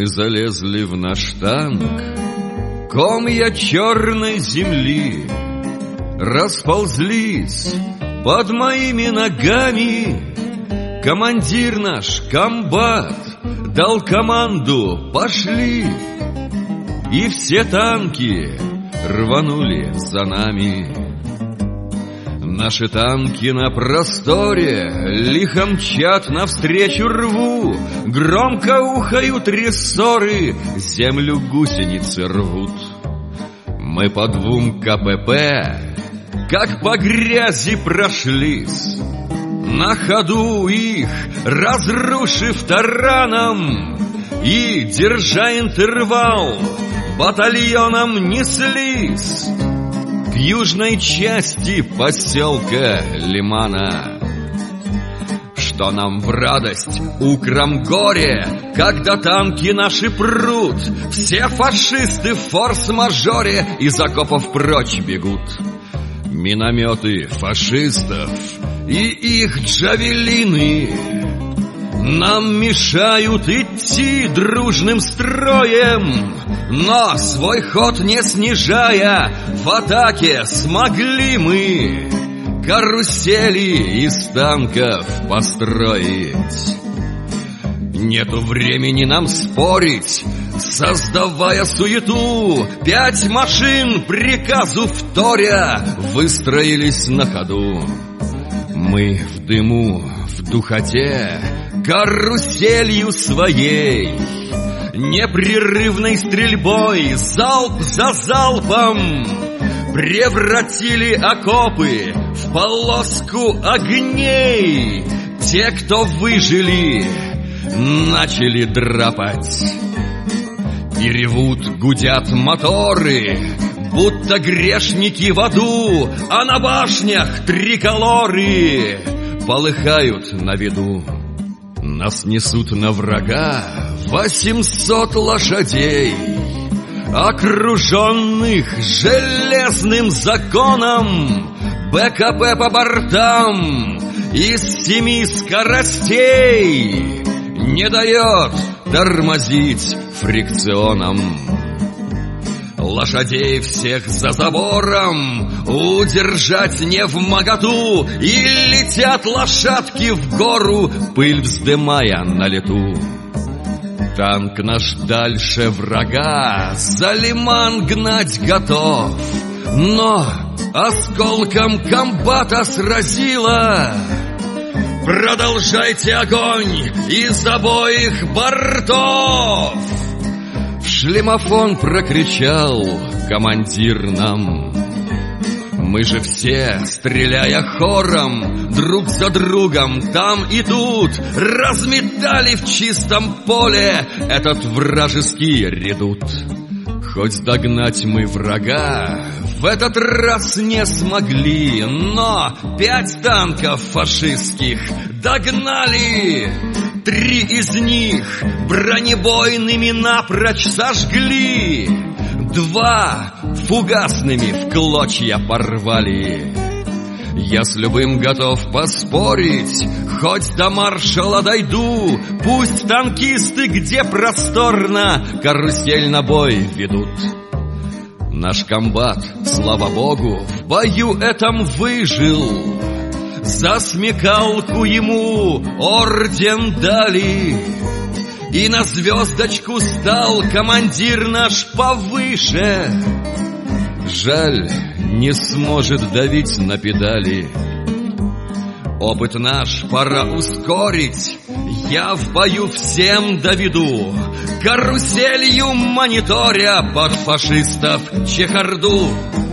залезли в наш танк, комья черной земли расползлись под моими ногами. Командир наш, комбат, дал команду «пошли», и все танки рванули за нами. Наши танки на просторе лихо мчат навстречу рву, громко ухают рессоры, землю гусеницы рвут. Мы по 2 КПП, как по грязи прошлись, на ходу их разрушив тараном, и, держа интервал, батальоном неслись к южной части поселка Лимана. Что нам в радость, укром горе, когда танки наши прут, все фашисты в форс-мажоре из окопов прочь бегут. Минометы фашистов и их джавелины нам мешают идти дружным строем, но свой ход не снижая, в атаке смогли мы карусели из танков построить. Нету времени нам спорить, создавая суету, 5 машин приказу вторя выстроились на ходу. Мы в дыму, в духоте, каруселью своей, непрерывной стрельбой, залп за залпом, превратили окопы в полоску огней. Те, кто выжили, начали драпать. И ревут, гудят моторы, будто грешники в аду, а на башнях триколоры полыхают на виду. Нас несут на врага 800 лошадей, окруженных железным законом, БКП по бортам из 7 скоростей не дает тормозить фрикционом. Лошадей всех за забором удержать не вмоготу, и летят лошадки в гору, пыль вздымая на лету. Танк наш дальше врага за Лиман гнать готов, но осколком комбата сразило. Продолжайте огонь из обоих бортов! В шлемофон прокричал командир нам. Мы же все, стреляя хором, друг за другом там и тут, разметали в чистом поле этот вражеский редут. Хоть догнать мы врага в этот раз не смогли, но 5 танков фашистских догнали. 3 из них бронебойными напрочь сожгли, 2 фугасными в клочья порвали. Я с любым готов поспорить, хоть до маршала дойду, пусть танкисты, где просторно, карусель на бой ведут. Наш комбат, слава богу, в бою этом выжил. За смекалку ему орден дали, и на звездочку стал командир наш повыше. Жаль, не сможет давить на педали. Опыт наш пора ускорить, я в бою всем доведу, каруселью мониторя под фашистов чехарду.